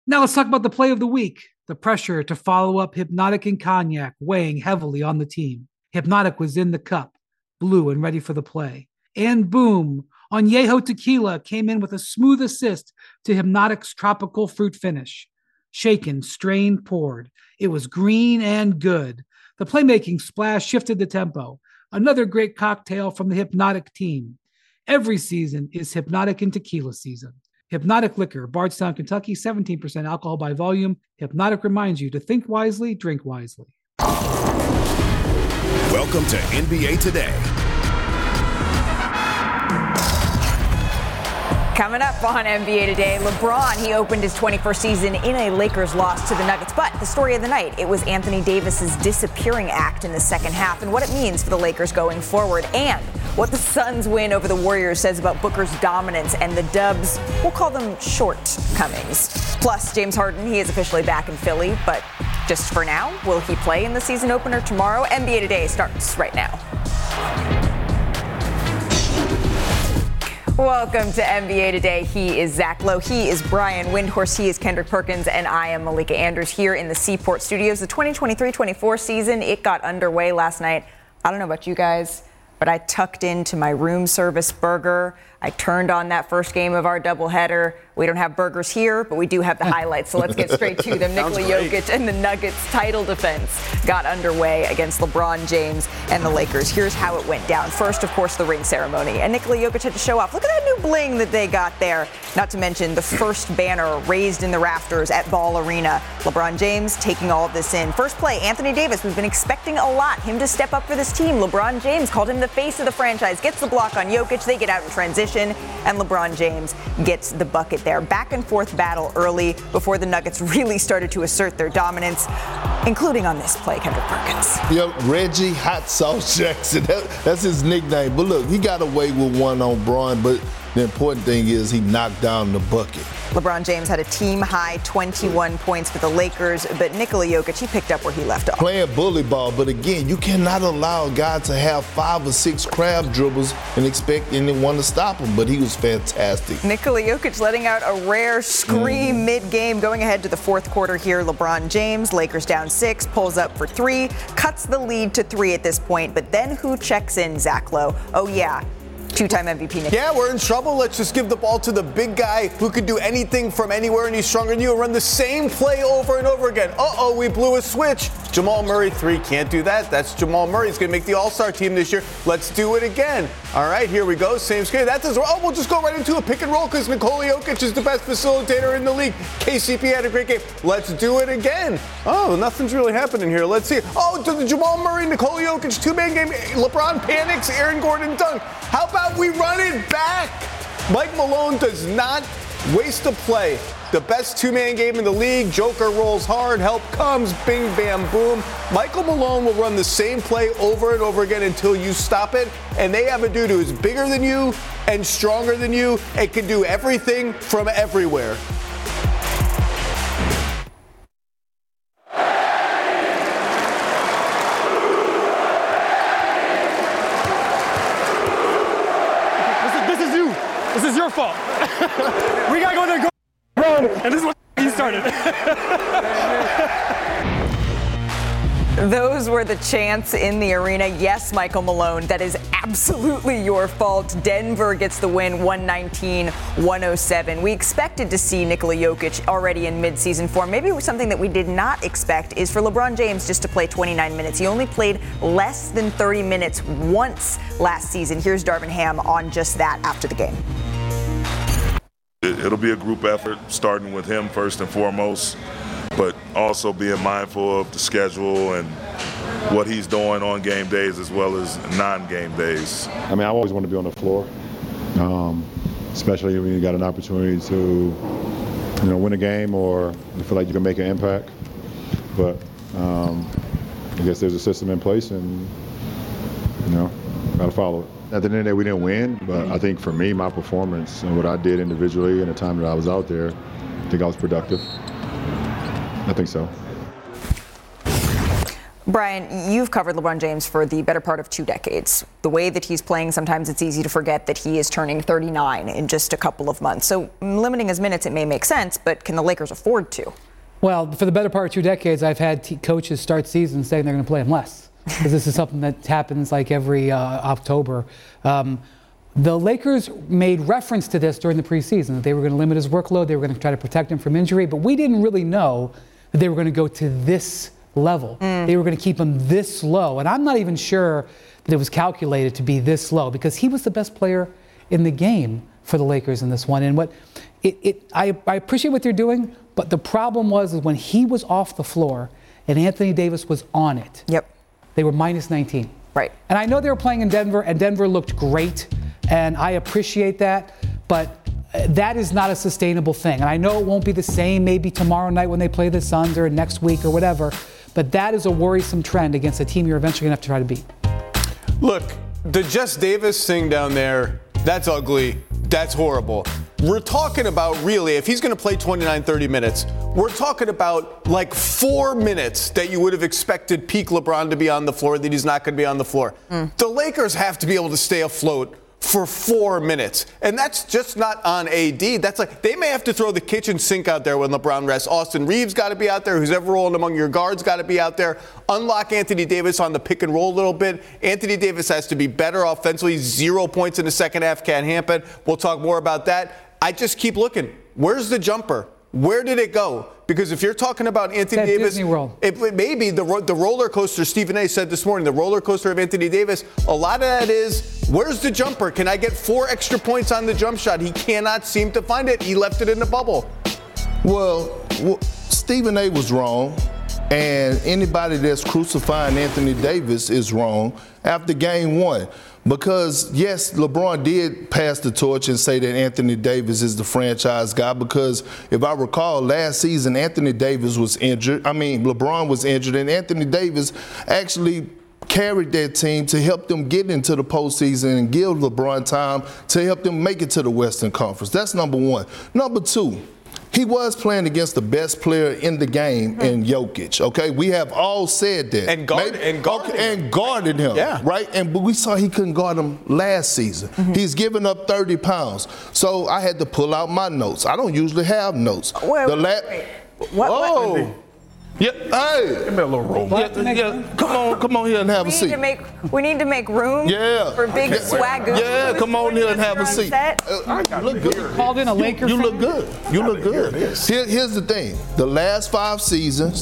Now let's talk about the play of the week. The pressure to follow up Hypnotic and Cognac weighing heavily on the team. Hypnotic was in the cup, blue and ready for the play. And boom, Añejo Tequila came in with a smooth assist to Hypnotic's tropical fruit finish. Shaken, strained, poured. It was green and good. The playmaking splash shifted the tempo. Another great cocktail from the Hypnotic team. Every season is Hypnotic and Tequila season. Hypnotic Liquor, Bardstown, Kentucky, 17% alcohol by volume. Hypnotic reminds you to think wisely, drink wisely. Welcome to NBA Today. Coming up on NBA Today, LeBron, he opened his 21st season in a Lakers loss to the Nuggets. But the story of the night, it was Anthony Davis's disappearing act in the second half and what it means for the Lakers going forward, and what the Suns' win over the Warriors says about Booker's dominance and the Dubs, we'll call them shortcomings. Plus, James Harden, he is officially back in Philly, but just for now, will he play in the season opener tomorrow? NBA Today starts right now. Welcome to NBA Today. He is Zach Lowe. He is Brian Windhorst. He is Kendrick Perkins. And I am Malika Andrews here in the Seaport Studios. The 2023-24 season, it got underway last night. I don't know about you guys, but I tucked into my room service burger. I turned on that first game of our doubleheader. We don't have burgers here, but we do have the highlights, so let's get straight to them. Nikola Jokic and the Nuggets title defense got underway against LeBron James and the Lakers. Here's how it went down. First, of course, the ring ceremony. And Nikola Jokic had to show off. Look at that new bling that they got there. Not to mention the first banner raised in the rafters at Ball Arena. LeBron James taking all of this in. First play, Anthony Davis. We've been expecting a lot. Him to step up for this team. LeBron James called him the face of the franchise. Gets the block on Jokic. They get out in transition. And LeBron James gets the bucket there. Back and forth battle early before the Nuggets really started to assert their dominance, including on this play, Kendrick Perkins. Yep, Reggie Hot Sauce Jackson. That's his nickname. But look, he got away with one on Braun, but the important thing is he knocked down the bucket. LeBron James had a team-high 21 points for the Lakers, but Nikola Jokic, he picked up where he left off. Playing bully ball, but again, you cannot allow a guy to have 5 or 6 crab dribbles and expect anyone to stop him, but he was fantastic. Nikola Jokic letting out a rare scream mid-game, going ahead to the fourth quarter here. LeBron James, Lakers down 6, pulls up for 3, cuts the lead to 3 at this point, but then who checks in, Zach Lowe? Oh, yeah. Two-time MVP Nick. Yeah, we're in trouble. Let's just give the ball to the big guy who could do anything from anywhere, and he's stronger than you, and run the same play over and over again. Uh-oh, we blew a switch. Jamal Murray, 3, can't do that. That's Jamal Murray. He's going to make the All-Star team this year. Let's do it again. All right, here we go. Same screen. That does. Oh, we'll just go right into a pick and roll because Nikola Jokic is the best facilitator in the league. KCP had a great game. Let's do it again. Oh, nothing's really happening here. Let's see. Oh, to the Jamal Murray, Nikola Jokic two-man game. LeBron panics. Aaron Gordon dunk. How about we run it back? Mike Malone does not waste a play. The best two-man game in the league. Joker rolls hard. Help comes. Bing, bam, boom. Michael Malone will run the same play over and over again until you stop it. And they have a dude who is bigger than you and stronger than you and can do everything from everywhere. This is your fault. We gotta go there, go, and this is what he started. Those were the chants in the arena. Yes, Michael Malone, that is absolutely your fault. Denver gets the win, 119-107. We expected to see Nikola Jokic already in midseason form. Maybe something that we did not expect is for LeBron James just to play 29 minutes. He only played less than 30 minutes once last season. Here's Darvin Ham on just that after the game. It'll be a group effort, starting with him first and foremost, but also being mindful of the schedule and what he's doing on game days as well as non-game days. I mean, I always want to be on the floor, especially when you got an opportunity to, win a game or you feel like you can make an impact. But I guess there's a system in place, and got to follow it. At the end of the day, we didn't win, but I think for me, my performance and what I did individually and the time that I was out there, I think I was productive. I think so. Brian, you've covered LeBron James for the better part of 2 decades. The way that he's playing, sometimes it's easy to forget that he is turning 39 in just a couple of months. So limiting his minutes, it may make sense, but can the Lakers afford to? Well, for the better part of 2 decades, I've had coaches start seasons saying they're going to play him less. Because this is something that happens like every October. The Lakers made reference to this during the preseason, that they were going to limit his workload, they were going to try to protect him from injury, but we didn't really know that they were going to go to this level. They were going to keep him this low, and I'm not even sure that it was calculated to be this low, because he was the best player in the game for the Lakers in this one. And I appreciate what they're doing, but the problem was when he was off the floor and Anthony Davis was on it. Yep. They were minus 19. Right. And I know they were playing in Denver, and Denver looked great, and I appreciate that, but that is not a sustainable thing. And I know it won't be the same maybe tomorrow night when they play the Suns or next week or whatever, but that is a worrisome trend against a team you're eventually going to have to try to beat. Look, the Just Davis thing down there, that's ugly. That's horrible. We're talking about, really, if he's going to play 29, 30 minutes, we're talking about like 4 minutes that you would have expected peak LeBron to be on the floor, that he's not going to be on the floor. The Lakers have to be able to stay afloat for 4 minutes. And that's just not on AD. That's like, they may have to throw the kitchen sink out there when LeBron rests. Austin Reeves got to be out there. Who's ever rolling among your guards got to be out there. Unlock Anthony Davis on the pick and roll a little bit. Anthony Davis has to be better offensively. 0 points in the second half can't happen. We'll talk more about that. I just keep looking. Where's the jumper? Where did it go? Because if you're talking about Anthony Davis, Disney World. It may be the roller coaster. Stephen A. said this morning, the roller coaster of Anthony Davis. A lot of that is, where's the jumper? Can I get 4 extra points on the jump shot? He cannot seem to find it. He left it in the bubble. Well, Stephen A. was wrong, and anybody that's crucifying Anthony Davis is wrong after game 1. Because, yes, LeBron did pass the torch and say that Anthony Davis is the franchise guy, because if I recall, last season Anthony Davis was injured. LeBron was injured, and Anthony Davis actually carried that team to help them get into the postseason and give LeBron time to help them make it to the Western Conference. That's number 1. Number 2. He was playing against the best player in the game in Jokic, okay? We have all said that. And guarded him, yeah. Right? But we saw he couldn't guard him last season. He's given up 30 pounds. So I had to pull out my notes. I don't usually have notes. Wait. What? Yeah, hey. Give me a little room. Yeah, come on here and have a seat. We need to make room for big swagoo. Yeah, come on here and have a seat. You look good. Called in a Laker You fan? look good. You look good. Here's the thing. The last 5 seasons,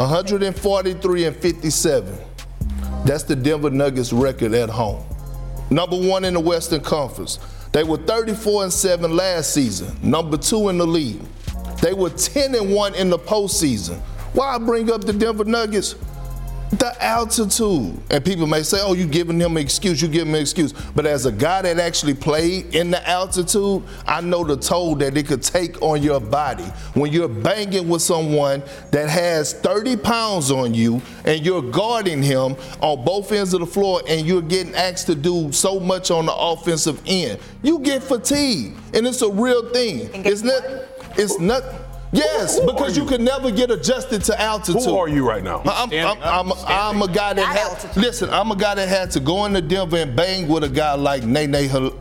143 and 57. That's the Denver Nuggets record at home. Number 1 in the Western Conference. They were 34 and 7 last season. Number 2 in the league. They were 10 and 1 in the postseason. Why I bring up the Denver Nuggets? The altitude. And people may say, oh, you're giving him an excuse, But as a guy that actually played in the altitude, I know the toll that it could take on your body. When you're banging with someone that has 30 pounds on you and you're guarding him on both ends of the floor and you're getting asked to do so much on the offensive end, you get fatigued. And it's a real thing. It's not. Yes, because you can never get adjusted to altitude. Who are you right now? I'm a guy that I'm a guy that had to go into Denver and bang with a guy like Nene.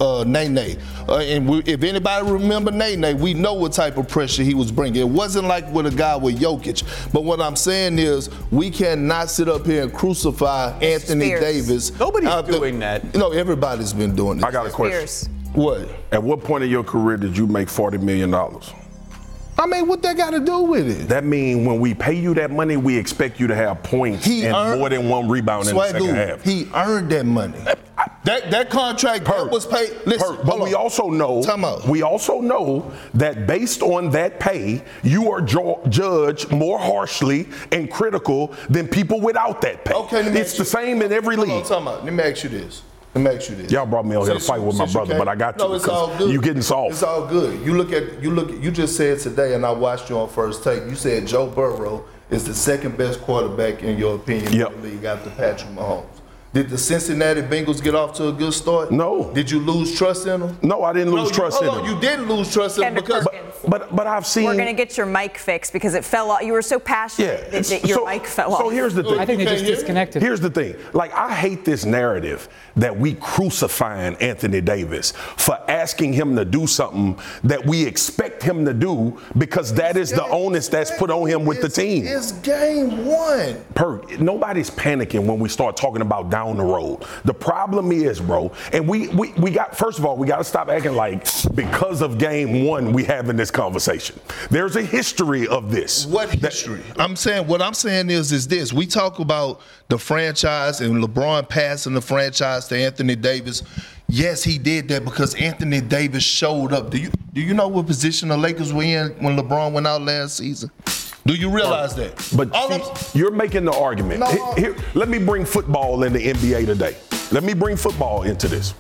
If anybody remember Nene, we know what type of pressure he was bringing. It wasn't like with a guy with Jokic. But what I'm saying is, we cannot sit up here and crucify Anthony Davis. Nobody's doing that. No, everybody's been doing it. I got a question. What? At what point in your career did you make $40 million? What that got to do with it? That means when we pay you that money, we expect you to have points and more than 1 rebound in the second half. He earned that money. That contract that was paid. Listen, but we also know that based on that pay, you are judged more harshly and critical than people without that pay. Okay, it's the same in every league. Let me ask you this. Y'all brought me out here to fight with my brother, but I got to. No, it's all good. You getting soft. It's all good. You just said today, and I watched you on First Take, you said Joe Burrow is the second best quarterback in your opinion in the league after Patrick Mahomes. Did the Cincinnati Bengals get off to a good start? No. Did you lose trust in them? No, I didn't lose trust in them. You didn't lose trust in them because. But I've seen. We're going to get your mic fixed because it fell off. You were so passionate that your mic fell off. So here's the thing. I think they just disconnected. Here's the thing. Like, I hate this narrative that we crucifying Anthony Davis for asking him to do something that we expect him to do because that is the onus that's put on him with the team. It's game one. Nobody's panicking when we start talking about down the road. The problem is, bro, and we got, first of all, we got to stop acting like because of game one we having this conversation. There's a history of this. What history? What I'm saying is this. We talk about the franchise and LeBron passing the franchise to Anthony Davis. Yes, he did that because Anthony Davis showed up. Do you know what position the Lakers were in when LeBron went out last season? Do you realize that? But you're making the argument. No. Here, let me bring football in the NBA today. Let me bring football into this.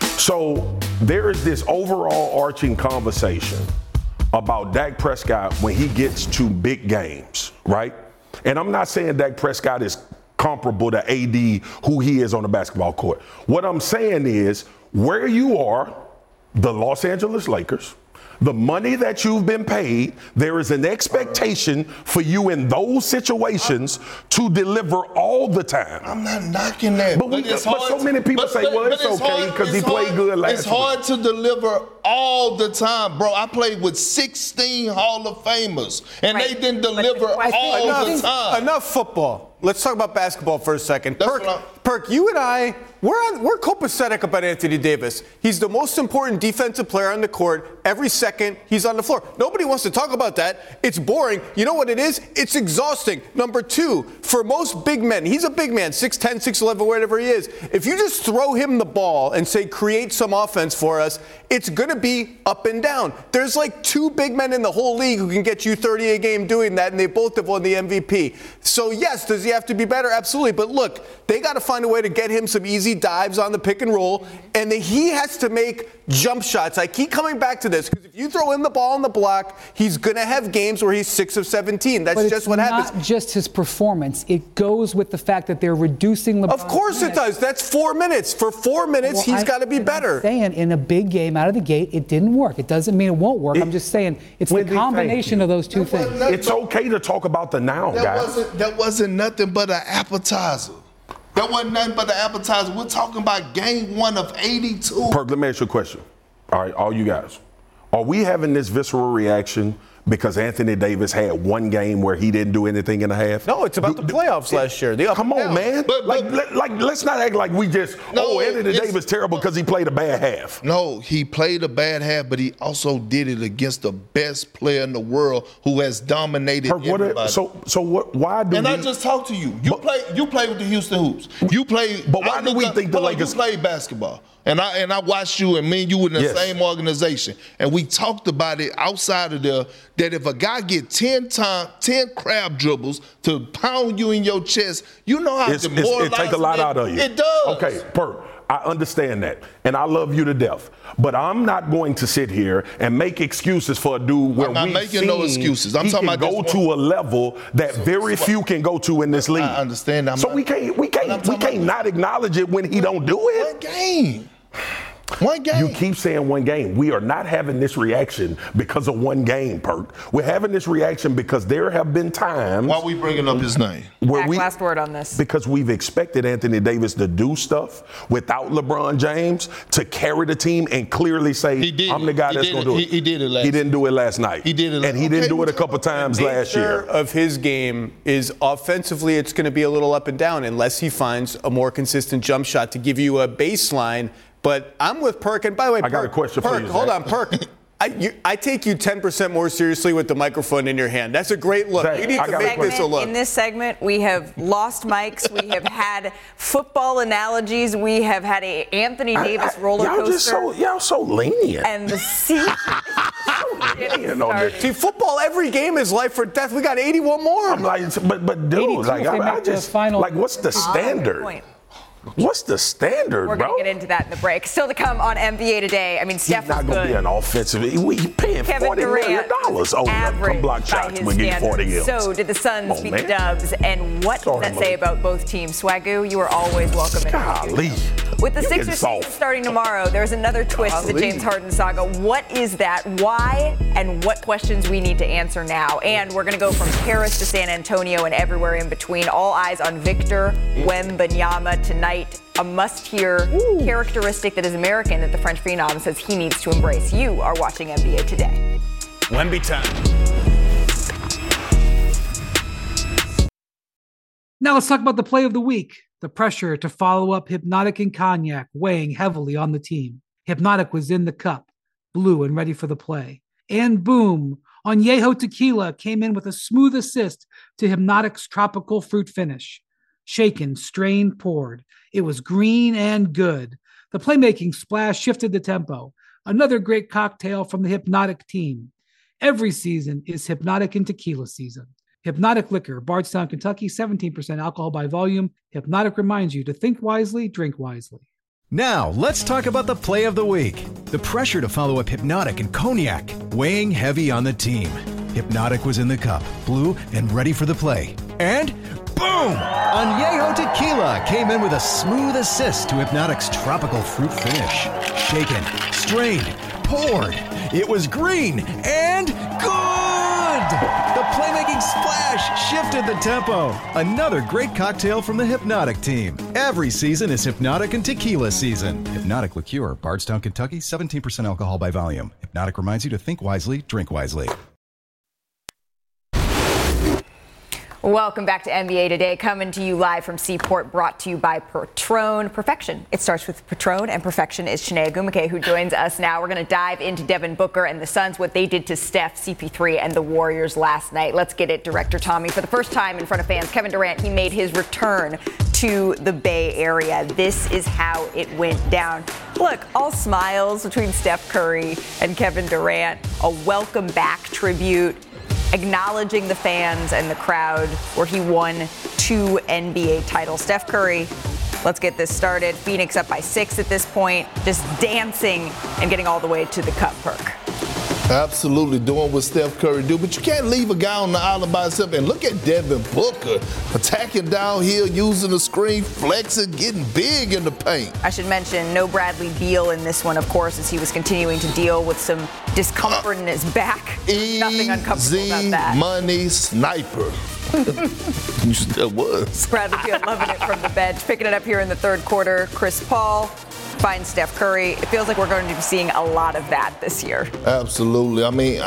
So there is this overall arching conversation about Dak Prescott when he gets to big games, right? And I'm not saying Dak Prescott is comparable to AD, who he is on the basketball court. What I'm saying is where you are, the Los Angeles Lakers, the money that you've been paid, there is an expectation for you in those situations to deliver all the time. I'm not knocking that. But so many people say, well, it's okay because he played good last week. It's hard to deliver all the time, bro. I played with 16 Hall of Famers, and they didn't deliver all the time. Enough football. Let's talk about basketball for a second. Perk, you and I, we're copacetic about Anthony Davis. He's the most important defensive player on the court. Every second he's on the floor. Nobody wants to talk about that. It's boring. You know what it is? It's exhausting. Number two, for most big men, he's a big man, 6'10", 6'11", whatever he is. If you just throw him the ball and say, create some offense for us, it's going to be up and down. There's like two big men in the whole league who can get you 30 a game doing that, and they both have won the MVP. So yes, does he have to be better? Absolutely. But look, they got to find a way to get him some easy dives on the pick and roll, and he has to make jump shots. I keep coming back to this because if you throw him the ball on the block, he's going to have games where he's 6 of 17. That's just what happens. It's not just his performance. It goes with the fact that they're reducing LeBron. Of course it does. That's 4 minutes. For 4 minutes, he's got to be better. I'm saying in a big game out of the gate, it didn't work. It doesn't mean it won't work. I'm just saying it's the combination of those two things. It's okay to talk about the now, guys. That wasn't nothing but an appetizer. That wasn't nothing but an appetizer. We're talking about game one of 82. Perk, let me ask you a question. All right, all you guys. Are we having this visceral reaction because Anthony Davis had one game where he didn't do anything in a half? No, it's about the playoffs last year. Come on, man. Let's not act like we just, Anthony Davis terrible because he played a bad half. No, he played a bad half, but he also did it against the best player in the world who has dominated everybody. Why do I just talked to you. You play with the Houston Hoops. You play. But why do we think the Lakers? You played basketball. And I watched you, and me and you were in the same organization. And we talked about it outside of there, that if a guy get 10 crab dribbles to pound you in your chest, you know how demoralizing it take a lot out of you. It does. Okay, Perk, I understand that. And I love you to death. But I'm not going to sit here and make excuses for a dude where I'm not making no excuses. I'm talking about go to a level that very few can go to in this league. I understand. We can't not acknowledge it when he don't do it. One game. One game. You keep saying one game. We are not having this reaction because of one game, Perk. We're having this reaction because there have been times. Why are we bringing up his name? Last word on this. Because we've expected Anthony Davis to do stuff without LeBron James to carry the team and clearly say, I'm the guy that's going to do it. He did it last night. He didn't do it last night. He did it last night. And he didn't do it a couple times last year. The of his game is offensively it's going to be a little up and down unless he finds a more consistent jump shot to give you a baseline. But I'm with Perk. And by the way, I got a question for you, Hold on, Perk. I take you 10% more seriously with the microphone in your hand. That's a great look. Zach, you need to make this a look. In this segment, we have lost mics. We have had football analogies. We have had a Anthony Davis roller coaster. Y'all so lenient. And the season See, football, every game is life or death. We got 81 more. I'm like, but dude, like, I just, like, what's the standard? What's the standard, We're bro? going to get into that in the break. Still to come on NBA Today. I mean, Steph He's not was going to good. be an offensive. We paying Kevin $40 million. Durant Come block shots. We get 40 M's. So did the Suns beat the Dubs. And what Sorry, does that say about both teams? Swagoo, you are always welcome in. Golly. With the You Sixers get season soft. starting tomorrow, there's another twist to the James Harden saga. What is that? Why? And what questions we need to answer now? And we're going to go from Paris to San Antonio and everywhere in between. All eyes on Victor Wembanyama tonight. A must-hear characteristic that is American that the French phenom says he needs to embrace. You are watching NBA Today. Wemby time. Now let's talk about the play of the week. The pressure to follow up Hypnotic and Cognac weighing heavily on the team. Hypnotic was in the cup, blue and ready for the play. And boom, Añejo Tequila came in with a smooth assist to Hypnotic's tropical fruit finish. Shaken, strained, poured. It was green and good. The playmaking splash shifted the tempo. Another great cocktail from the Hypnotic team. Every season is Hypnotic and Tequila season. Hypnotic Liquor, Bardstown, Kentucky, 17% alcohol by volume. Hypnotic reminds you to think wisely, drink wisely. Now, let's talk about the play of the week. The pressure to follow up Hypnotic and Cognac, weighing heavy on the team. Hypnotic was in the cup, blue and ready for the play. And boom! Añejo Tequila came in with a smooth assist to Hypnotic's tropical fruit finish. Shaken, strained, poured. It was green and good! The playmaking splash shifted the tempo. Another great cocktail from the Hypnotic team. Every season is Hypnotic and Tequila season. Hypnotic Liqueur, Bardstown, Kentucky, 17% alcohol by volume. Hypnotic reminds you to think wisely, drink wisely. Welcome back to NBA Today, coming to you live from Seaport, brought to you by Patron. Perfection. It starts with Patron, and perfection is Chiney Ogwumike, who joins us now. We're going to dive into Devin Booker and the Suns, what they did to Steph, CP3, and the Warriors last night. Let's get it, Director Tommy. For the first time in front of fans, Kevin Durant, he made his return to the Bay Area. This is how it went down. Look, all smiles between Steph Curry and Kevin Durant, a welcome back tribute, acknowledging the fans and the crowd where he won 2 NBA titles. Steph Curry, let's get this started. Phoenix up by 6 at this point, just dancing and getting all the way to the cup perk. Absolutely doing what Steph Curry do, but you can't leave a guy on the island by himself. And look at Devin Booker attacking downhill, using the screen, flexing, getting big in the paint. I should mention no Bradley Beal in this one, of course, as he was continuing to deal with some discomfort in his back. Nothing uncomfortable about that. Money sniper. That was. Bradley Beal loving it from the bench. Picking it up here in the third quarter, Chris Paul finds Steph Curry. It feels like we're going to be seeing a lot of that this year. Absolutely. I mean,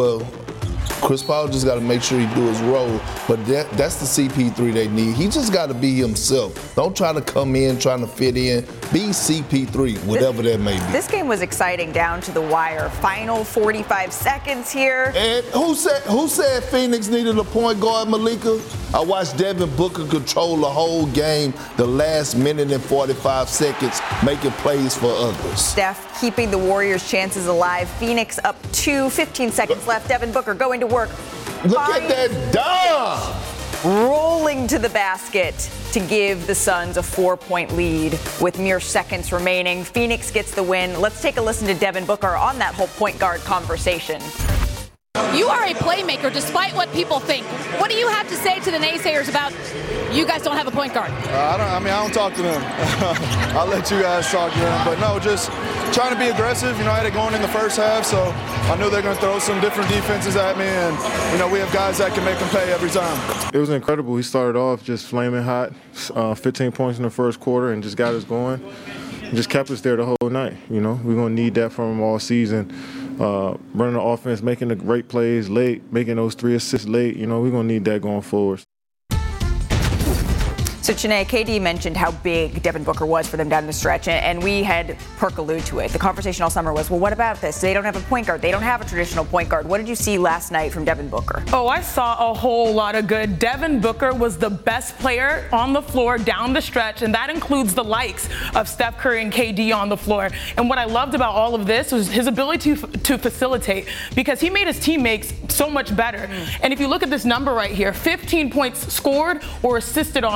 Chris Paul just got to make sure he do his role, but that's the CP3 they need. He just got to be himself. Don't try to come in trying to fit in. Be CP3, whatever that may be. This game was exciting down to the wire. Final 45 seconds here. And who said Phoenix needed a point guard, Malika? I watched Devin Booker control the whole game, the last minute and 45 seconds, making plays for others. Steph keeping the Warriors' chances alive. Phoenix up 2, 15 seconds left. Devin Booker going to work. Look at that dunk! Rolling to the basket to give the Suns a 4-point lead with mere seconds remaining. Phoenix gets the win. Let's take a listen to Devin Booker on that whole point guard conversation. You are a playmaker despite what people think. What do you have to say to the naysayers about you guys don't have a point guard? I don't talk to them. I'll let you guys talk to them. But no, just trying to be aggressive. I had it going in the first half, so I knew they're going to throw some different defenses at me. And, we have guys that can make them pay every time. It was incredible. He started off just flaming hot, 15 points in the first quarter, and just got us going. And just kept us there the whole night. We're going to need that from him all season. Running the offense, making the great plays late, making those 3 assists late. We're going to need that going forward. So, Chiney, KD mentioned how big Devin Booker was for them down the stretch, and we had Perk allude to it. The conversation all summer was, well, what about this? They don't have a point guard. They don't have a traditional point guard. What did you see last night from Devin Booker? Oh, I saw a whole lot of good. Devin Booker was the best player on the floor down the stretch, and that includes the likes of Steph Curry and KD on the floor. And what I loved about all of this was his ability to facilitate, because he made his teammates so much better. And if you look at this number right here, 15 points scored or assisted on in the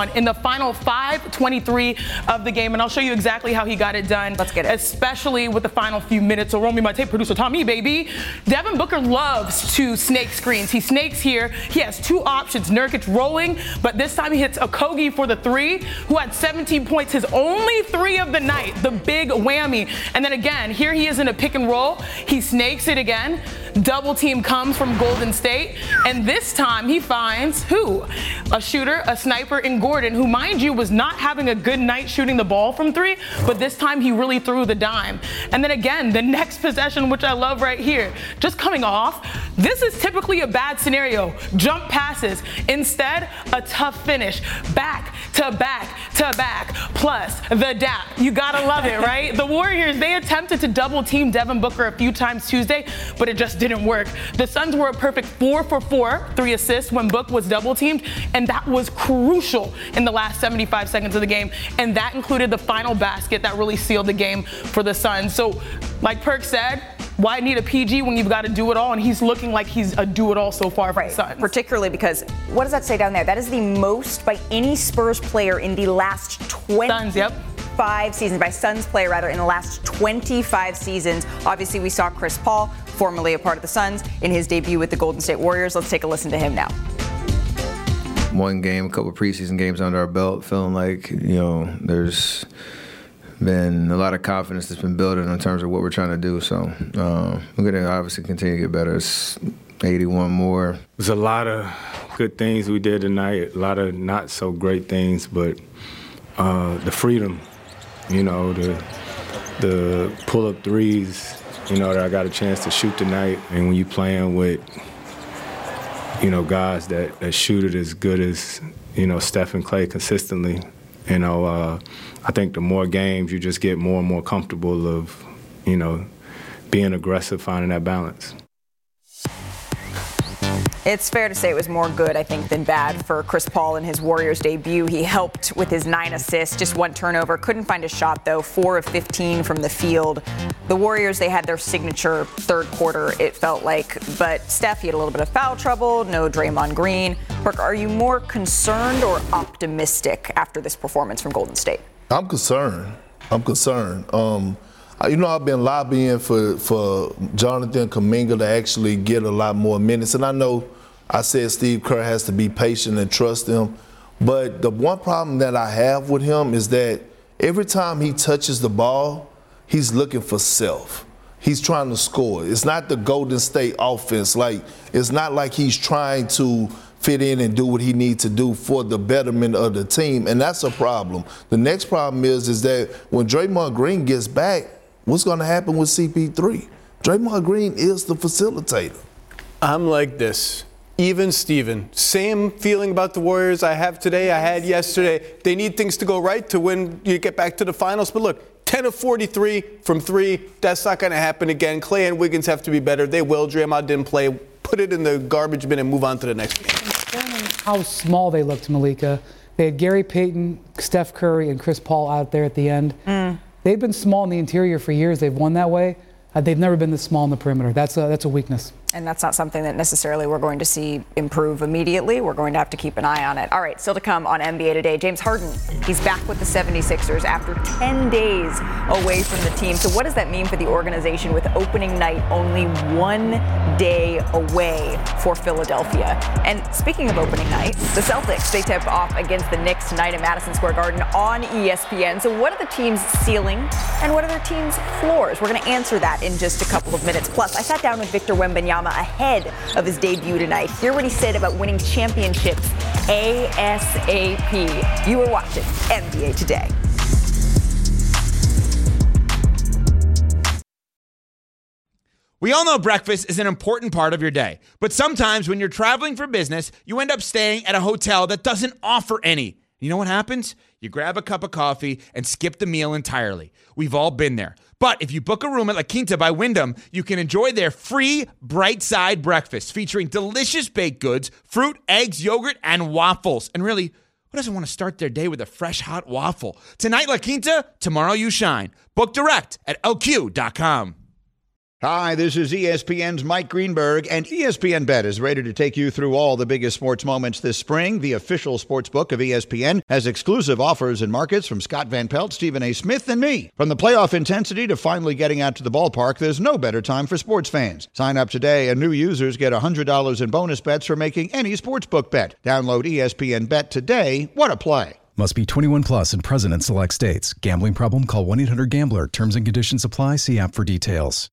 final 5:23 of the game, and I'll show you exactly how he got it done. Let's get it. Especially with the final few minutes. So roll me my tape, producer Tommy, baby. Devin Booker loves to snake screens. He snakes here. He has two options. Nurkic rolling, but this time he hits Okogie for the three, who had 17 points, his only three of the night, the big whammy. And then again, here he is in a pick and roll. He snakes it again. Double team comes from Golden State, and this time he finds who? A shooter, a sniper in Gordon, who, mind you, was not having a good night shooting the ball from three, but this time he really threw the dime. And then again, the next possession, which I love right here, just coming off, this is typically a bad scenario. Jump passes. Instead, a tough finish. Back to back to back, plus the dap. You gotta love it, right? The Warriors, they attempted to double team Devin Booker a few times Tuesday, but it just didn't work. The Suns were a perfect 4 for 4, 3 assists when Book was double teamed, and that was crucial in the last 75 seconds of the game. And that included the final basket that really sealed the game for the Suns. So, like Perk said, why need a PG when you've got to do it all? And he's looking like he's a do-it-all so far for the Suns. Particularly because, what does that say down there? That is the most by any Spurs player in the last 25 seasons, by Suns player rather, in the last 25 seasons. Obviously, we saw Chris Paul, formerly a part of the Suns, in his debut with the Golden State Warriors. Let's take a listen to him now. One game, a couple preseason games under our belt, feeling like, there's been a lot of confidence that's been building in terms of what we're trying to do. So we're going to obviously continue to get better. It's 81 more. There's a lot of good things we did tonight, a lot of not so great things, but the freedom, the pull-up threes, that I got a chance to shoot tonight. And when you're playing with, guys that shoot it as good as, Steph and Klay consistently, I think the more games you just get more and more comfortable of, being aggressive, finding that balance. It's fair to say it was more good, I think, than bad for Chris Paul in his Warriors debut. He helped with his 9 assists, just 1 turnover. Couldn't find a shot, though. 4 of 15 from the field. The Warriors, they had their signature third quarter, it felt like. But Steph, he had a little bit of foul trouble. No Draymond Green. Brooke, are you more concerned or optimistic after this performance from Golden State? I'm concerned. I've been lobbying for Jonathan Kuminga to actually get a lot more minutes. And I know I said Steve Kerr has to be patient and trust him. But the one problem that I have with him is that every time he touches the ball, he's looking for self. He's trying to score. It's not the Golden State offense. It's not like he's trying to fit in and do what he needs to do for the betterment of the team. And that's a problem. The next problem is that when Draymond Green gets back, what's going to happen with CP3? Draymond Green is the facilitator. I'm like this. Even Steven, same feeling about the Warriors I have today, I had yesterday. They need things to go right to win, you get back to the finals. But look, 10 of 43 from 3, that's not going to happen again. Klay and Wiggins have to be better. They will. Draymond didn't play. Put it in the garbage bin and move on to the next game. How small they looked, Malika. They had Gary Payton, Steph Curry, and Chris Paul out there at the end. They've been small in the interior for years. They've won that way. They've never been this small in the perimeter. That's a weakness. And that's not something that necessarily we're going to see improve immediately. We're going to have to keep an eye on it. All right, still to come on NBA Today. James Harden, he's back with the 76ers after 10 days away from the team. So what does that mean for the organization with opening night only 1 day away for Philadelphia? And speaking of opening night, the Celtics, they tip off against the Knicks tonight at Madison Square Garden on ESPN. So what are the team's ceiling and what are their team's floors? We're going to answer that in just a couple of minutes. Plus, I sat down with Victor Wembanyama ahead of his debut tonight. Hear what he said about winning championships ASAP. You were watching NBA Today. We all know breakfast is an important part of your day, but sometimes when you're traveling for business, you end up staying at a hotel that doesn't offer any. You know what happens? You grab a cup of coffee and skip the meal entirely. We've all been there. But if you book a room at La Quinta by Wyndham, you can enjoy their free Bright Side breakfast featuring delicious baked goods, fruit, eggs, yogurt, and waffles. And really, who doesn't want to start their day with a fresh, hot waffle? Tonight, La Quinta, tomorrow you shine. Book direct at LQ.com. Hi, this is ESPN's Mike Greenberg, and ESPN Bet is ready to take you through all the biggest sports moments this spring. The official sports book of ESPN has exclusive offers and markets from Scott Van Pelt, Stephen A. Smith, and me. From the playoff intensity to finally getting out to the ballpark, there's no better time for sports fans. Sign up today, and new users get $100 in bonus bets for making any sportsbook bet. Download ESPN Bet today. What a play. Must be 21 plus and present in select states. Gambling problem? Call 1-800-GAMBLER. Terms and conditions apply. See app for details.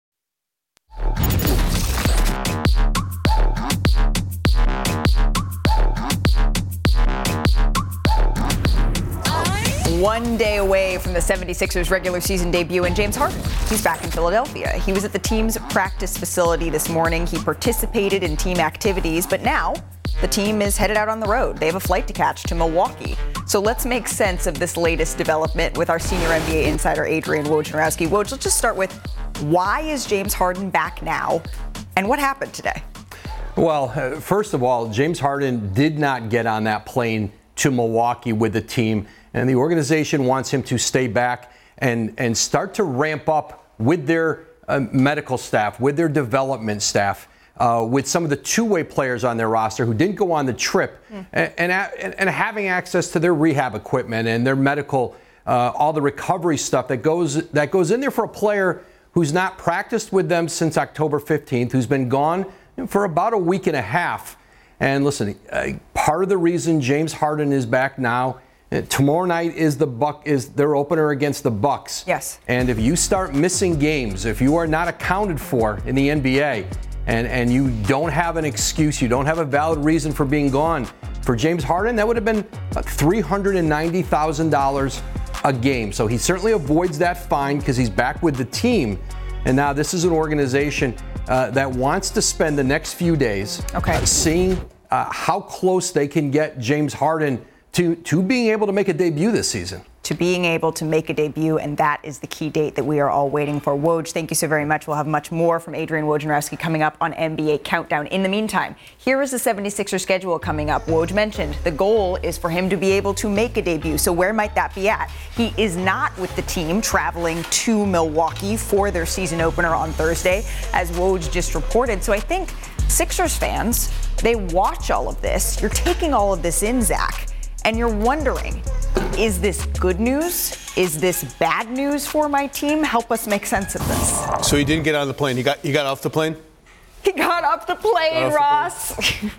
One day away from the 76ers regular season debut, and James Harden, he's back in Philadelphia. He was at the team's practice facility this morning. He participated in team activities, but now the team is headed out on the road. They have a flight to catch to Milwaukee. So let's make sense of this latest development with our senior NBA insider, Adrian Wojnarowski. Woj, let's just start with, why is James Harden back now, and what happened today? Well, first of all, James Harden did not get on that plane to Milwaukee with the team, and the organization wants him to stay back and start to ramp up with their medical staff, with their development staff, with some of the two-way players on their roster who didn't go on the trip, and having access to their rehab equipment and their medical, all the recovery stuff that goes in there for a player who's not practiced with them since October 15th, who's been gone for about a week and a half. And listen, part of the reason James Harden is back now, tomorrow night is their opener against the Bucks. Yes. And if you start missing games, if you are not accounted for in the NBA, and you don't have an excuse, you don't have a valid reason for being gone, for James Harden, that would have been $390,000 a game. So he certainly avoids that fine because he's back with the team. And now this is an organization that wants to spend the next few days seeing how close they can get James Harden to being able to make a debut this season. To being able to make a debut, and that is the key date that we are all waiting for. Woj, thank you so very much. We'll have much more from Adrian Wojnarowski coming up on NBA Countdown. In the meantime, here is the 76er schedule coming up. Woj mentioned the goal is for him to be able to make a debut. So where might that be at? He is not with the team traveling to Milwaukee for their season opener on Thursday, as Woj just reported. So I think Sixers fans, they watch all of this. You're taking all of this in, Zach, and you're wondering, is this good news? Is this bad news for my team? Help us make sense of this. So he didn't get on the plane. He got off the plane? He got off the plane, Ross.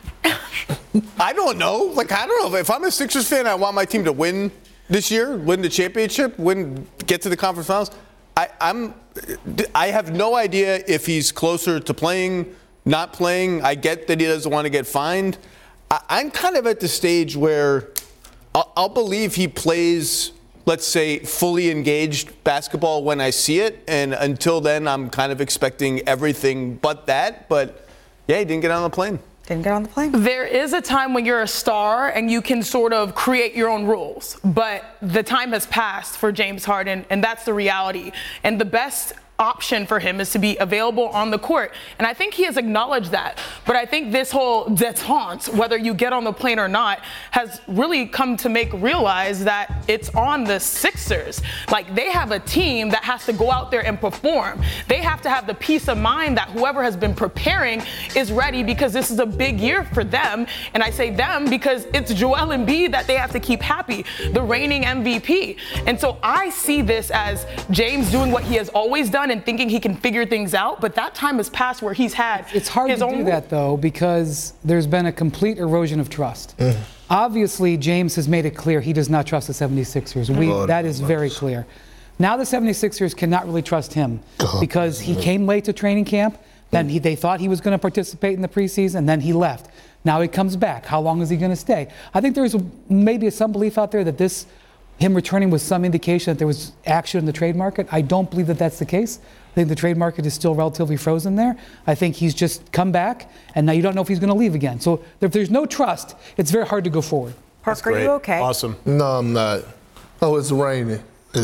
I don't know. I don't know. If I'm a Sixers fan, I want my team to win this year, win the championship, get to the conference finals. I have no idea if he's closer to playing, not playing. I get that he doesn't want to get fined. I'm kind of at the stage where I'll believe he plays, let's say, fully engaged basketball when I see it. And until then, I'm kind of expecting everything but that. But, yeah, he didn't get on the plane. Didn't get on the plane. There is a time when you're a star and you can sort of create your own rules. But the time has passed for James Harden, and that's the reality. And the best option for him is to be available on the court. And I think he has acknowledged that. But I think this whole détente, whether you get on the plane or not, has really come to realize that it's on the Sixers. Like, they have a team that has to go out there and perform. They have to have the peace of mind that whoever has been preparing is ready, because this is a big year for them. And I say them because it's Joel Embiid that they have to keep happy, the reigning MVP. And so I see this as James doing what he has always done and thinking he can figure things out, but that time has passed where he's had It's hard his to own do that, though, because there's been a complete erosion of trust. Obviously, James has made it clear he does not trust the 76ers. That is very clear. Now the 76ers cannot really trust him because he came late to training camp, then they thought he was going to participate in the preseason, then he left. Now he comes back. How long is he going to stay? I think there's maybe some belief out there that him returning was some indication that there was action in the trade market. I don't believe that that's the case. I think the trade market is still relatively frozen there. I think he's just come back, and now you don't know if he's going to leave again. So if there's no trust, it's very hard to go forward. Parker, are you okay? Awesome. No, I'm not. Oh, it's raining.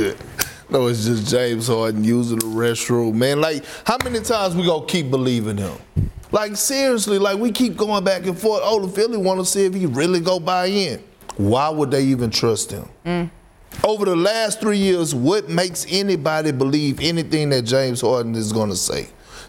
No, it's just James Harden using the restroom. Man, how many times we gonna keep believing him? Seriously, we keep going back and forth. Oh, the Philly want to see if he really go buy in. Why would they even trust him? Over the last 3 years, what makes anybody believe anything that James Harden is going to say?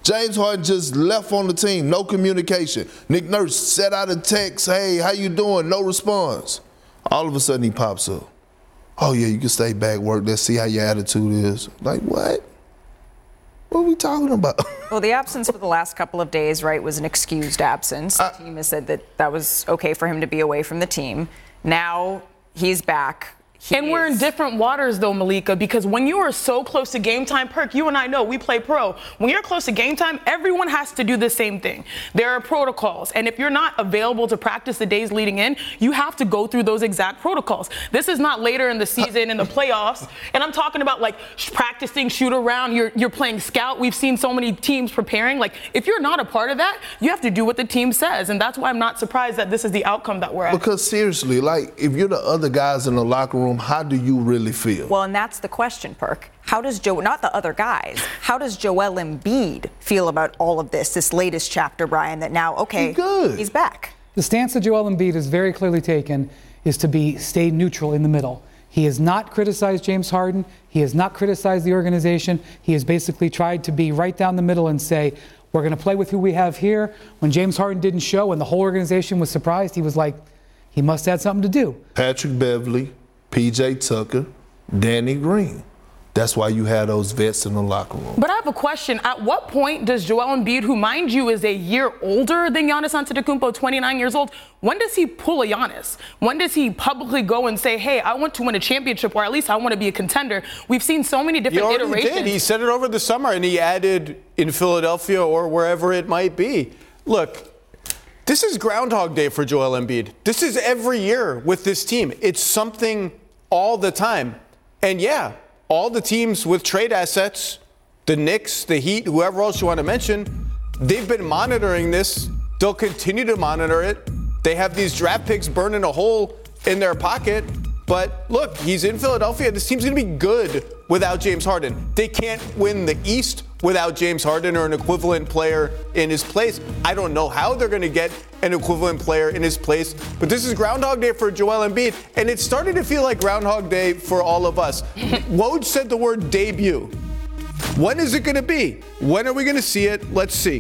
James Harden just left on the team, no communication. Nick Nurse sent out a text, hey, how you doing? No response. All of a sudden he pops up. Oh yeah, you can stay back, work. Let's see how your attitude is. Like, what? What are we talking about? Well, the absence for the last couple of days, right, was an excused absence. The team has said that was okay for him to be away from the team. Now he's back. And we're in different waters, though, Malika, because when you are so close to game time, Perk, you and I know we play pro. When you're close to game time, everyone has to do the same thing. There are protocols. And if you're not available to practice the days leading in, you have to go through those exact protocols. This is not later in the season, in the playoffs. And I'm talking about, like, practicing shoot around. You're playing scout. We've seen so many teams preparing. Like, if you're not a part of that, you have to do what the team says. And that's why I'm not surprised that this is the outcome that we're at. Because seriously, like, if you're the other guys in the locker room, how do you really feel? Well, and that's the question, Perk. How does not the other guys, how does Joel Embiid feel about all of this latest chapter, Brian, that now, okay, he's back? The stance that Joel Embiid has very clearly taken is to stay neutral in the middle. He has not criticized James Harden. He has not criticized the organization. He has basically tried to be right down the middle and say, we're going to play with who we have here. When James Harden didn't show and the whole organization was surprised, he was like, he must have had something to do. Patrick Beverly, P.J. Tucker, Danny Green. That's why you have those vets in the locker room. But I have a question. At what point does Joel Embiid, who, mind you, is a year older than Giannis Antetokounmpo, 29 years old, when does he pull a Giannis? When does he publicly go and say, hey, I want to win a championship, or at least I want to be a contender? We've seen so many different iterations. He did. He said it over the summer, and he added in Philadelphia or wherever it might be. Look, this is Groundhog Day for Joel Embiid. This is every year with this team. It's something all the time. And yeah, all the teams with trade assets, the Knicks, the Heat, whoever else you want to mention, they've been monitoring this. They'll continue to monitor it. They have these draft picks burning a hole in their pocket. But look, he's in Philadelphia. This team's going to be good without James Harden. They can't win the East without James Harden or an equivalent player in his place. I don't know how they're going to get an equivalent player in his place, but this is Groundhog Day for Joel Embiid, and it's starting to feel like Groundhog Day for all of us. Woj said the word debut. When is it going to be? When are we going to see it? Let's see.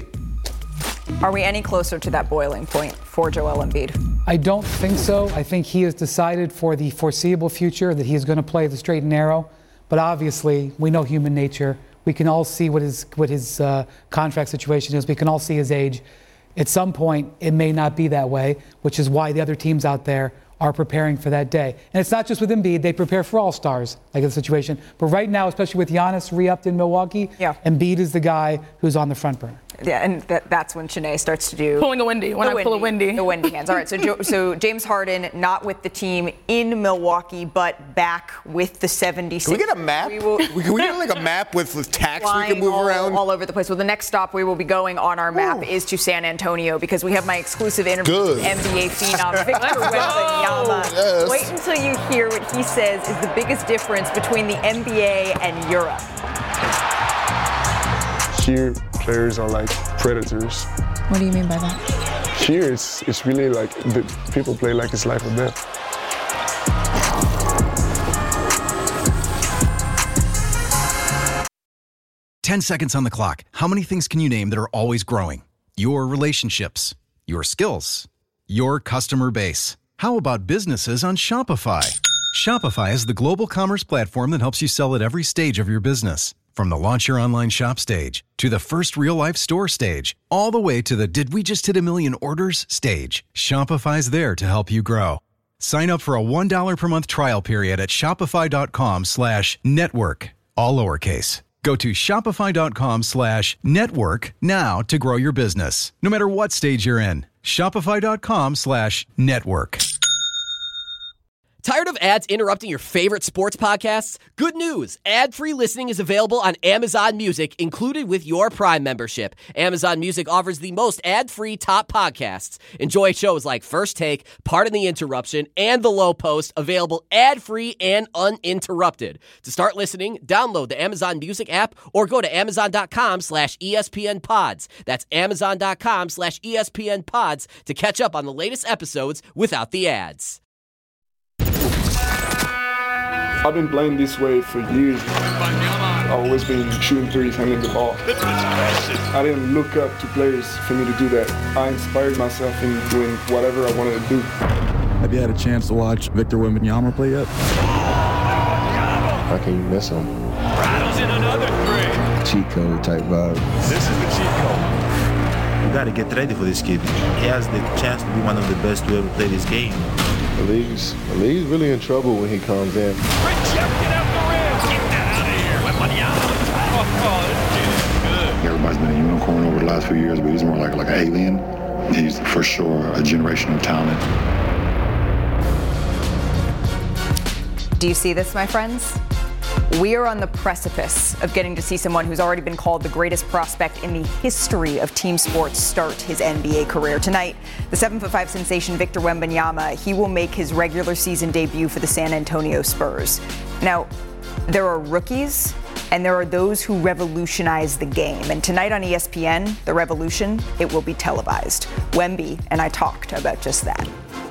Are we any closer to that boiling point for Joel Embiid? I don't think so. I think he has decided for the foreseeable future that he is going to play the straight and narrow. But obviously, we know human nature. We can all see what his contract situation is. We can all see his age. At some point, it may not be that way, which is why the other teams out there are preparing for that day. And it's not just with Embiid. They prepare for all stars, like the situation. But right now, especially with Giannis re-upped in Milwaukee, Embiid is the guy who's on the front burner. Yeah, and that's when Shanae starts to do... Pulling a Wendy, pull a Wendy. The Wendy hands. All right, so James Harden not with the team in Milwaukee, but back with the 76ers. Can we get a map? Can we get like a map with tacks we can move around? All over the place. Well, the next stop we will be going on our map is to San Antonio, because we have my exclusive interview with NBA phenom Victor Wembanyama. Yes. Wait until you hear what he says is the biggest difference between the NBA and Europe. Here, players are like predators. What do you mean by that? Here, it's really like the people play like it's life or death. "10 seconds on the clock. How many things can you name that are always growing? Your relationships, your skills, your customer base. How about businesses on Shopify? Shopify is the global commerce platform that helps you sell at every stage of your business. From the launch your online shop stage, to the first real-life store stage, all the way to the did we just hit a million orders stage, Shopify's there to help you grow. Sign up for a $1 per month trial period at shopify.com/network, all lowercase. Go to shopify.com/network now to grow your business, no matter what stage you're in. Shopify.com/network. Tired of ads interrupting your favorite sports podcasts? Good news! Ad-free listening is available on Amazon Music, included with your Prime membership. Amazon Music offers the most ad-free top podcasts. Enjoy shows like First Take, Pardon the Interruption, and The Low Post, available ad-free and uninterrupted. To start listening, download the Amazon Music app or go to amazon.com/ESPNpods. That's amazon.com/ESPNpods to catch up on the latest episodes without the ads. I've been playing this way for years. I've always been shooting threes, handling the ball. I didn't look up to players for me to do that. I inspired myself in doing whatever I wanted to do. Have you had a chance to watch Victor Wembanyama play yet? How can you miss him? Rattles in another three. Cheat code type vibe. This is the cheat code. You got to get ready for this kid. He has the chance to be one of the best to ever play this game. The league's really in trouble when he comes in. Rejected out the rim. Get that out of here. Wembanyama. Oh, this kid is good. Everybody's been a unicorn over the last few years, but he's more like an alien. He's for sure a generational talent. Do you see this, my friends? We are on the precipice of getting to see someone who's already been called the greatest prospect in the history of team sports start his NBA career. Tonight, the 7'5" sensation Victor Wembanyama, he will make his regular season debut for the San Antonio Spurs. Now, there are rookies and there are those who revolutionize the game. And tonight on ESPN, the revolution, it will be televised. Wemby and I talked about just that.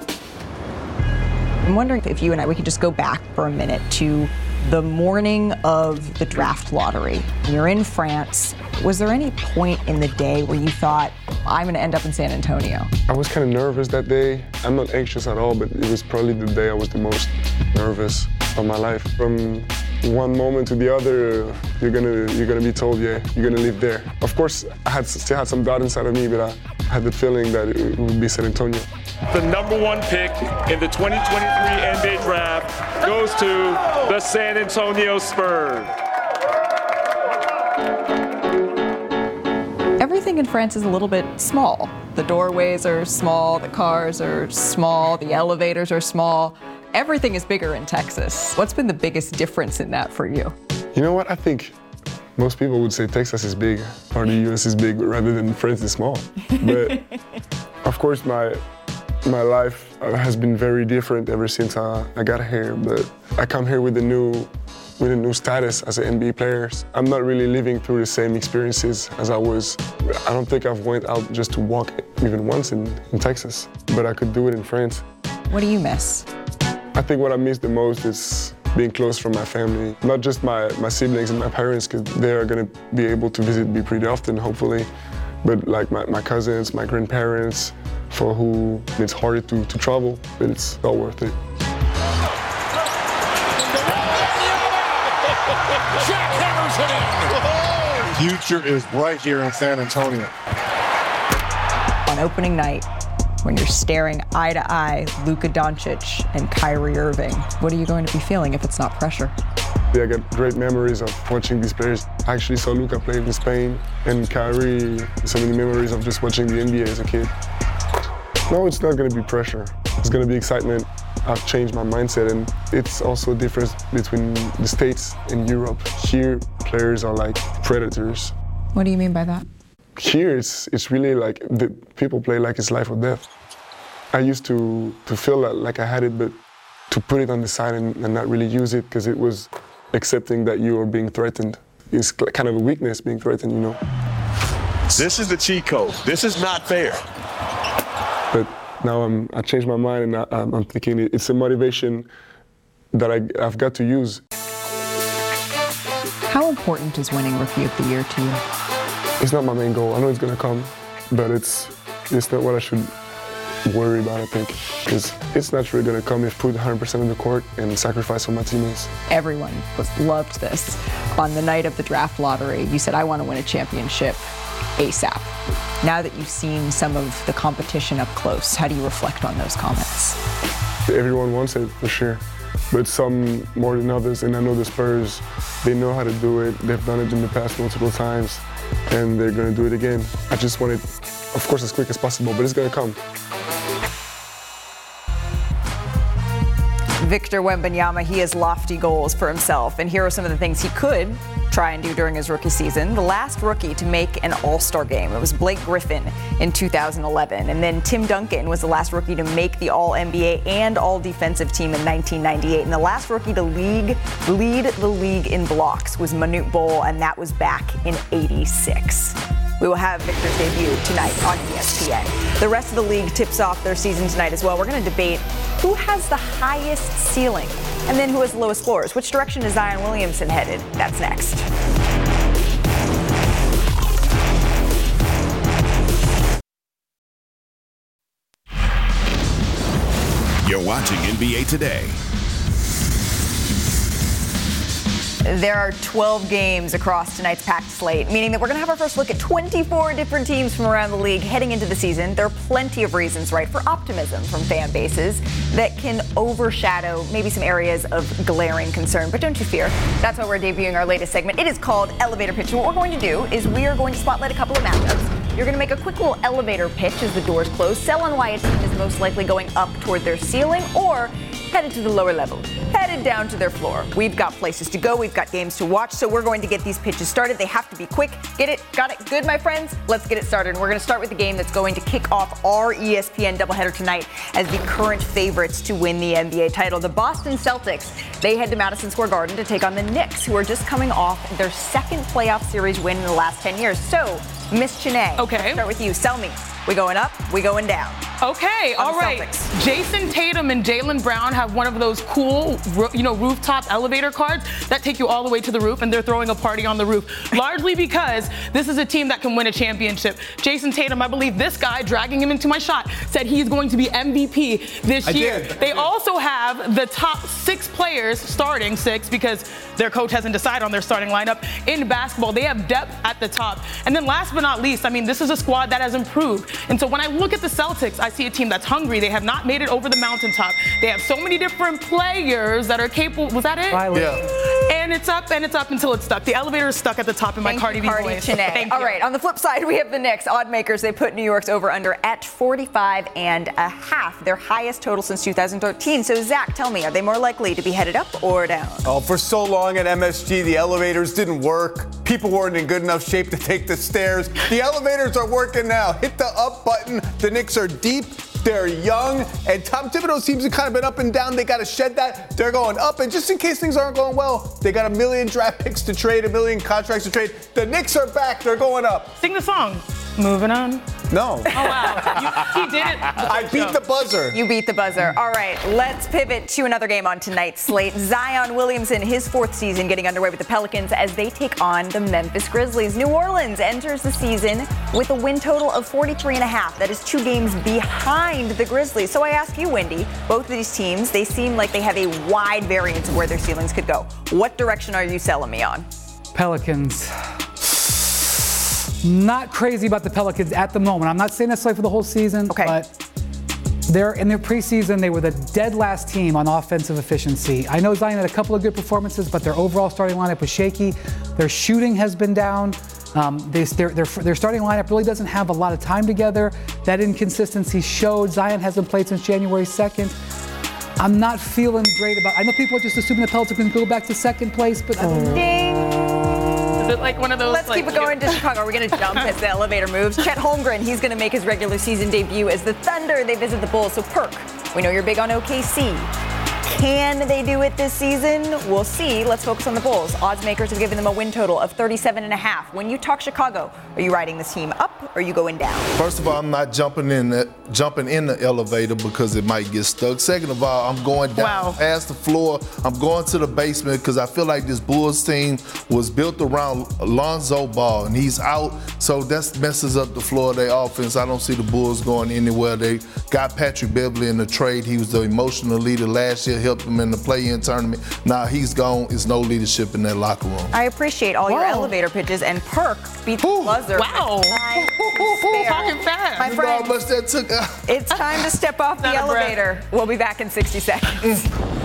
I'm wondering if you and we could just go back for a minute to the morning of the draft lottery. You're in France. Was there any point in the day where you thought, I'm going to end up in San Antonio? I was kind of nervous that day. I'm not anxious at all, but it was probably the day I was the most nervous of my life. From one moment to the other, you're gonna be told, yeah, you're gonna live there. Of course, I still had some doubt inside of me, but I had the feeling that it would be San Antonio. The number one pick in the 2023 NBA draft goes to the San Antonio Spurs. Everything in France is a little bit small. The doorways are small, the cars are small, the elevators are small. Everything is bigger in Texas. What's been the biggest difference in that for you? You know what? I think most people would say Texas is big or the US is big rather than France is small. But of course, my life has been very different ever since I got here. But I come here with a new status as an NBA player. I'm not really living through the same experiences as I was. I don't think I've went out just to walk even once in Texas, but I could do it in France. What do you miss? I think what I miss the most is being close from my family. Not just my siblings and my parents, because they are going to be able to visit me pretty often, hopefully, but like my cousins, my grandparents, for who it's harder to travel, but it's all worth it. Future is right here in San Antonio. On opening night, when you're staring eye to eye Luka Doncic and Kyrie Irving, what are you going to be feeling if it's not pressure? Yeah, I got great memories of watching these players. I actually saw Luka play in Spain, and Kyrie, so many memories of just watching the NBA as a kid. No, it's not going to be pressure. It's going to be excitement. I've changed my mindset, and it's also a difference between the States and Europe. Here, players are like predators. What do you mean by that? Here, it's really like the people play like it's life or death. I used to feel like I had it, but to put it on the side and not really use it because it was accepting that you are being threatened. It's kind of a weakness, being threatened, you know. This is the cheat code. This is not fair. But now I changed my mind, and I'm thinking it's a motivation that I've got to use. How important is winning Rookie of the Year to you? It's not my main goal. I know it's going to come, but it's not what I should worry about, I think, because it's naturally going to come if I put 100% on the court and sacrifice on my teammates. Everyone loved this. On the night of the draft lottery, you said, I want to win a championship ASAP. Now that you've seen some of the competition up close, how do you reflect on those comments? Everyone wants it, for sure, but some more than others, and I know the Spurs, they know how to do it. They've done it in the past multiple times, and they're going to do it again. I just want it, of course, as quick as possible, but it's going to come. Victor Wembanyama, he has lofty goals for himself, and here are some of the things he could try and do during his rookie season. The last rookie to make an All-Star game, it was Blake Griffin in 2011, and then Tim Duncan was the last rookie to make the All-NBA and All-Defensive team in 1998, and the last rookie to lead the league in blocks was Manute Bol, and that was back in '86. We will have Victor's debut tonight on ESPN. The rest of the league tips off their season tonight as well. We're going to debate who has the highest ceiling? And then who has the lowest floors? Which direction is Zion Williamson headed? That's next. You're watching NBA Today. There are 12 games across tonight's packed slate, meaning that we're going to have our first look at 24 different teams from around the league heading into the season. There are plenty of reasons, right, for optimism from fan bases that can overshadow maybe some areas of glaring concern. But don't you fear. That's why we're debuting our latest segment. It is called Elevator Pitch. And what we're going to do is we are going to spotlight a couple of matchups. You're going to make a quick little elevator pitch as the doors close, sell on why a team is most likely going up toward their ceiling or headed to the lower level, headed down to their floor. We've got places to go. We've got games to watch. So we're going to get these pitches started. They have to be quick. Get it? Got it? Good, my friends? Let's get it started. And we're going to start with the game that's going to kick off our ESPN doubleheader tonight as the current favorites to win the NBA title. The Boston Celtics, they head to Madison Square Garden to take on the Knicks, who are just coming off their second playoff series win in the last 10 years. So, Miss Chene, let's start with you. Sell me. We going up, we going down. Okay, all right. Celtics. Jason Tatum and Jaylen Brown have one of those cool, rooftop elevator cards that take you all the way to the roof, and they're throwing a party on the roof, largely because this is a team that can win a championship. Jason Tatum, I believe this guy, dragging him into my shot, said he's going to be MVP this year. They also have the top 6 players, starting 6, because their coach hasn't decided on their starting lineup in basketball. They have depth at the top. And then last but not least, I mean, this is a squad that has improved. And so when I look at the Celtics, I see a team that's hungry. They have not made it over the mountaintop. They have so many different players that are capable. Was that it? Yeah. And it's up until it's stuck. The elevator is stuck at the top in my Cardi B voice. Thank you. All right, on the flip side, we have the Knicks. Odd makers, they put New York's over-under at 45.5, their highest total since 2013. So, Zach, tell me, are they more likely to be headed up or down? Oh, for so long at MSG, the elevators didn't work. People weren't in good enough shape to take the stairs. The elevators are working now. Hit the up button. The Knicks are deep. They're young, and Tom Thibodeau's teams have kind of been up and down. They got to shed that. They're going up, and just in case things aren't going well, they got 1 million draft picks to trade, 1 million contracts to trade. The Knicks are back. They're going up. Sing the song. Moving on. No. Oh, wow. He did it. I beat the buzzer. You beat the buzzer. All right, let's pivot to another game on tonight's slate. Zion Williamson, his 4th season getting underway with the Pelicans as they take on the Memphis Grizzlies. New Orleans enters the season with a win total of 43.5. That is 2 games behind the Grizzlies. So I ask you, Wendy, both of these teams, they seem like they have a wide variance of where their ceilings could go. What direction are you selling me on? Pelicans. Not crazy about the Pelicans at the moment. I'm not saying necessarily for the whole season, but they're in their preseason, they were the dead last team on offensive efficiency. I know Zion had a couple of good performances, but their overall starting lineup was shaky. Their shooting has been down. Their starting lineup really doesn't have a lot of time together. That inconsistency showed. Zion hasn't played since January 2nd. I'm not feeling great about. I know people are just assuming the Pelicans can go back to second place, but Ding. Is it like one of those? Let's keep it going to Chicago. Are we going to jump as the elevator moves? Chet Holmgren, he's going to make his regular season debut as the Thunder. They visit the Bulls. So, Perk, we know you're big on OKC. Can they do it this season? We'll see. Let's focus on the Bulls. Odds makers have given them a win total of 37.5. When you talk Chicago, are you riding this team up or are you going down? First of all, I'm not jumping in the elevator because it might get stuck. Second of all, I'm going down past the floor. I'm going to the basement because I feel like this Bulls team was built around Lonzo Ball and he's out. So that messes up the floor of their offense. I don't see the Bulls going anywhere. They got Patrick Beverly in the trade. He was the emotional leader last year. Helped him in the play-in tournament. Now he's gone. There's no leadership in that locker room. I appreciate all your elevator pitches, and Perk beat the buzzer. Wow. Talking fast. My friend, how much that took out. It's time to step off the elevator. We'll be back in 60 seconds.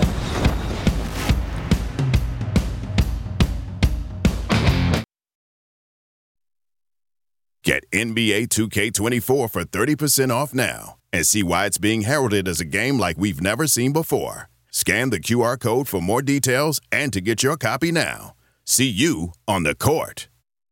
Get NBA 2K24 for 30% off now and see why it's being heralded as a game like we've never seen before. Scan the QR code for more details and to get your copy now. See you on the court.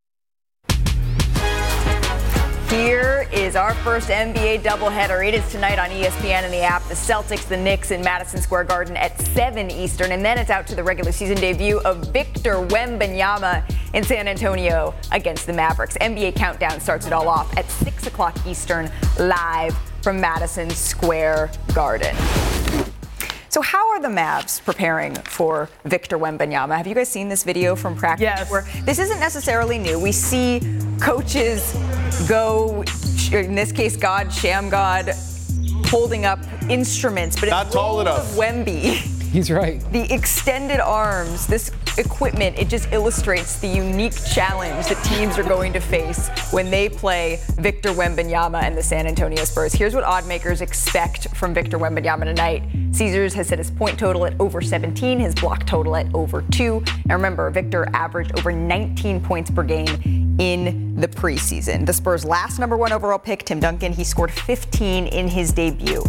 Here is our first NBA doubleheader. It is tonight on ESPN and the app. The Celtics, the Knicks in Madison Square Garden at 7 Eastern. And then it's out to the regular season debut of Victor Wembanyama in San Antonio against the Mavericks. NBA Countdown starts it all off at 6 o'clock Eastern, live from Madison Square Garden. So how are the Mavs preparing for Victor Wembanyama? Have you guys seen this video from practice? Yes. Where this isn't necessarily new. We see coaches go, in this case, Sham God, holding up instruments, but not tall enough. Of Wemby. He's right. The extended arms, this equipment, it just illustrates the unique challenge that teams are going to face when they play Victor Wembanyama and the San Antonio Spurs. Here's what oddmakers expect from Victor Wembanyama tonight. Caesars has set his point total at over 17, his block total at over 2. And remember, Victor averaged over 19 points per game in the preseason. The Spurs' last number 1 overall pick, Tim Duncan, he scored 15 in his debut.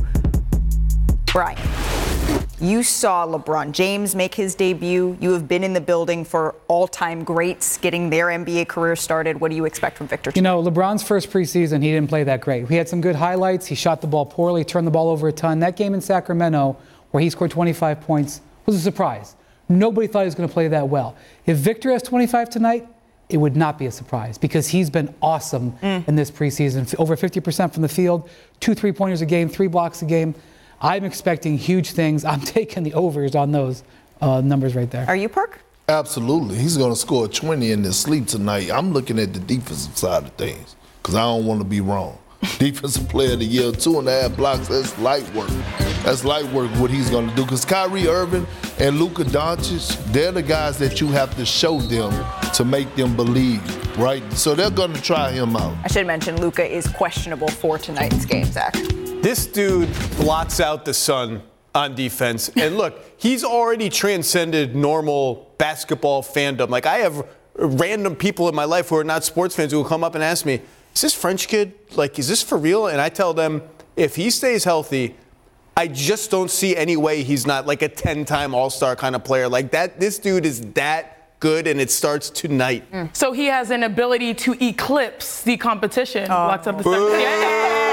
Brian, you saw LeBron James make his debut. You have been in the building for all-time greats getting their NBA career started. What do you expect from Victor? You know, LeBron's first preseason, he didn't play that great. He had some good highlights. He shot the ball poorly, turned the ball over a ton. That game in Sacramento, where he scored 25 points, was a surprise. Nobody thought he was going to play that well. If Victor has 25 tonight, it would not be a surprise because he's been awesome in this preseason. Over 50% from the field, 2 3-pointers a game, 3 blocks a game. I'm expecting huge things. I'm taking the overs on those numbers right there. Are you, Perk? Absolutely. He's going to score 20 in his sleep tonight. I'm looking at the defensive side of things because I don't want to be wrong. Defensive player of the year, 2.5 blocks, that's light work. That's light work what he's going to do because Kyrie Irving and Luka Doncic, they're the guys that you have to show them to make them believe, right? So they're going to try him out. I should mention Luka is questionable for tonight's game, Zach. This dude blots out the sun on defense. And look, he's already transcended normal basketball fandom. Like, I have random people in my life who are not sports fans who will come up and ask me, is this French kid, like, is this for real? And I tell them, if he stays healthy, I just don't see any way he's not like a 10-time All-Star kind of player. Like that, this dude is that good, and it starts tonight. So he has an ability to eclipse the competition. Lots of the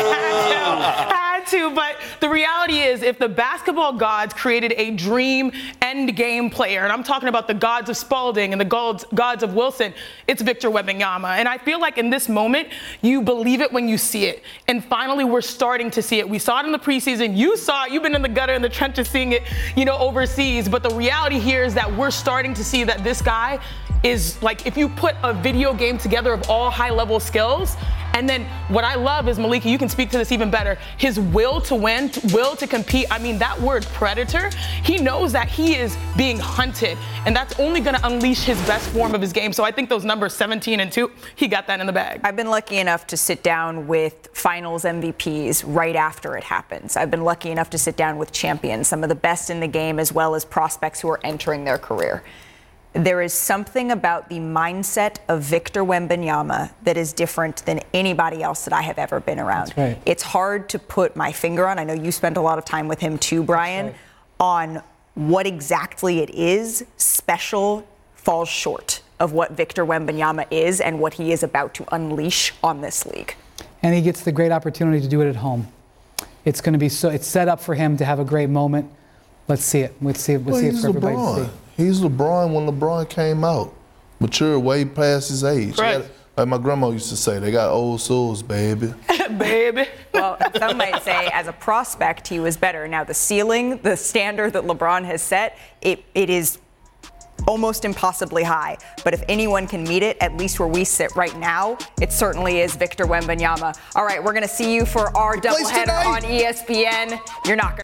had to, but the reality is if the basketball gods created a dream end game player, and I'm talking about the gods of Spalding and the gods of Wilson, it's Victor Wembanyama. And I feel like in this moment, you believe it when you see it. And finally, we're starting to see it. We saw it in the preseason. You saw it. You've been in the gutter in the trenches seeing it, overseas. But the reality here is that we're starting to see that this guy is like, if you put a video game together of all high-level skills, and then what I love is, Malika, you can speak to this even better, his will to win, will to compete. I mean, that word predator, he knows that he is being hunted, and that's only going to unleash his best form of his game. So I think those numbers 17 and 2, he got that in the bag. I've been lucky enough to sit down with finals MVPs right after it happens. I've been lucky enough to sit down with champions, some of the best in the game, as well as prospects who are entering their career. There is something about the mindset of Victor Wembanyama that is different than anybody else that I have ever been around. That's right. It's hard to put my finger on. I know you spent a lot of time with him too, Brian, on what exactly it is. Special falls short of what Victor Wembanyama is and what he is about to unleash on this league. And he gets the great opportunity to do it at home. It's going to be it's set up for him to have a great moment. Let's see it. Let's see it for everybody to see. He's LeBron when LeBron came out. Mature way past his age. Right. Like my grandma used to say, they got old souls, baby. Baby. Well, some might say as a prospect, he was better. Now, the ceiling, the standard that LeBron has set, it is almost impossibly high. But if anyone can meet it, at least where we sit right now, it certainly is Victor Wembanyama. All right, we're going to see you for our doubleheader on ESPN. You're not going to